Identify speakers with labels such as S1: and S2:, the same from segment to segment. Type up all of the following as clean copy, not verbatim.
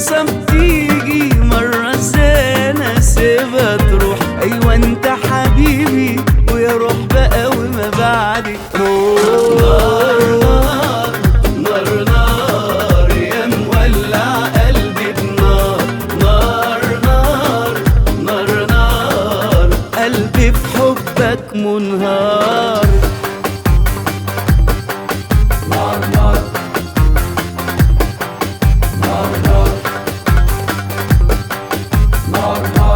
S1: فرصة بتيجي مرة سنة سيبها تروح. أيوة أنت حبيبي ويا روح بقى وما بعدك روح. نار نار نار يا مولع قلبي بنار. نار نار نار نار قلبي في حبك منهار. نار نار نار نار نار نار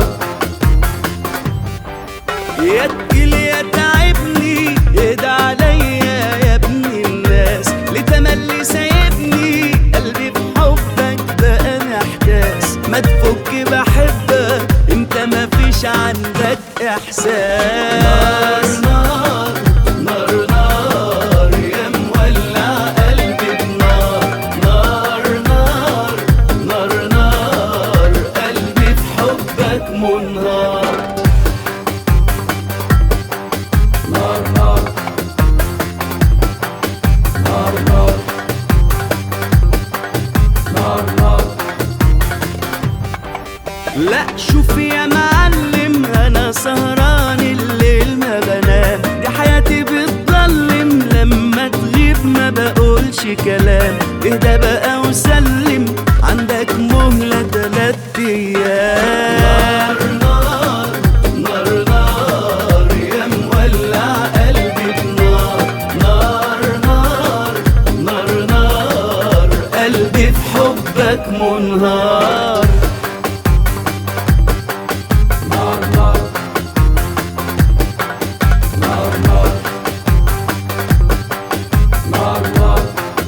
S1: يا تقيل يا تعبني اهدى عليا يا ابن الناس. لتملي سايبني قلبي في حبك بقى محتاس. ما تفك بحبك انت مفيش عندك احساس. نار نار نار يا مولع قلبي بنار. نار نار نار نار قلبي في حبك منهار. نار نار نار نار نار نار. لا شوف يا معلم انا سهران الليل ما بنام. دي حياتي بتضلم لما تغيب ما بقولش كلام. اهدى بقى وسلم عندك مهلة 3 أيام. نار نار نار يا مولع قلبي بنار. نار نار نار نار قلبي في حبك منهار. نار نار نار نار نار نار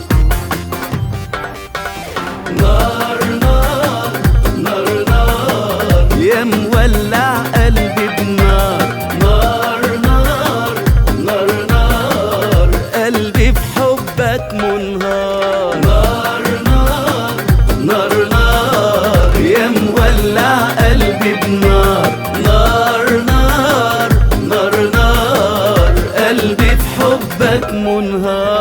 S1: نار نار نار نار يا مولع قلبي بنار. نار نار نار نار قلبي في حبك منهار. نار نار نار نار يا مولع قلبي بنار. نار نار نار نار قلبي في حبك منهار.